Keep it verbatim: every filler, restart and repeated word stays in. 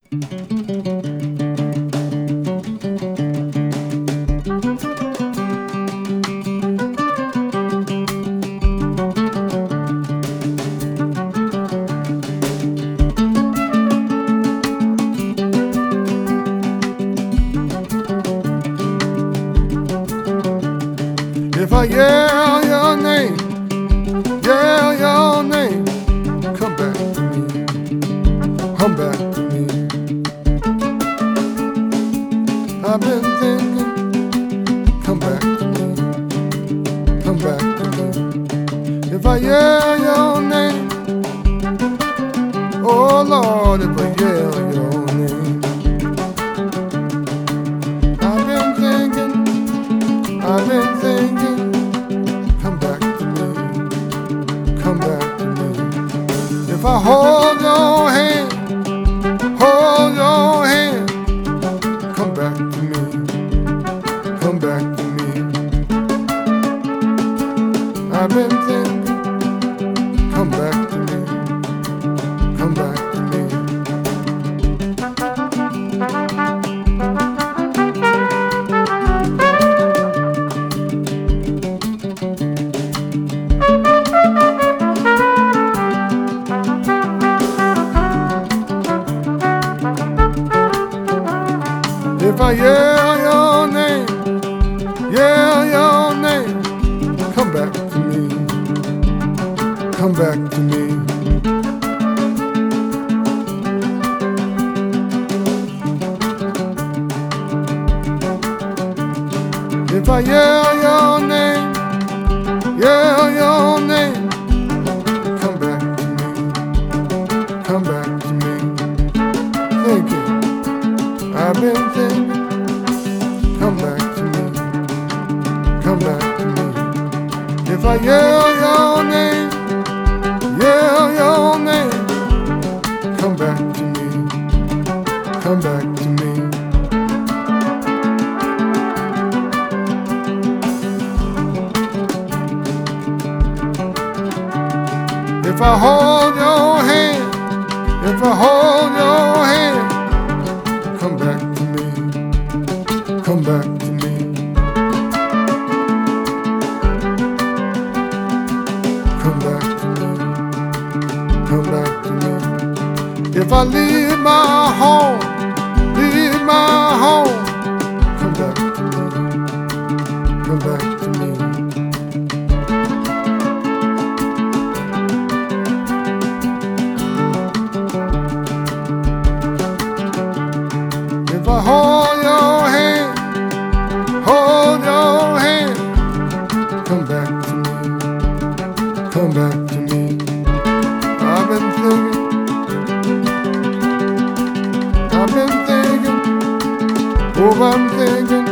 If I yell your name, yell your name, come back to me, come back to me. I've been thinking, come back to me, come back to me. If I yell your name, oh Lord, if I yell your name, I've been thinking, I've been thinking. If I hold your hand, hold your hand, come back to me, come back to me. I've been thinking, come back to me, come back to me. If I yell your name, yell your name, come back to me, come back to me. If I yell your name, yell your name, come back to me, come back to me. Thank you. I've been thinking, come back to me, come back to me. If I yell your name, yell your name, come back to me, come back to me. If I hold your hand, if I hold your hand, come back to me, come back to me. Come back to me, come back to me. If I leave my home, leave my home, come back to me, come back to me. If I hold your hand, hold your hand, come back to me, come back to me. I've been thinking, I've been thinking, oh I'm thinking,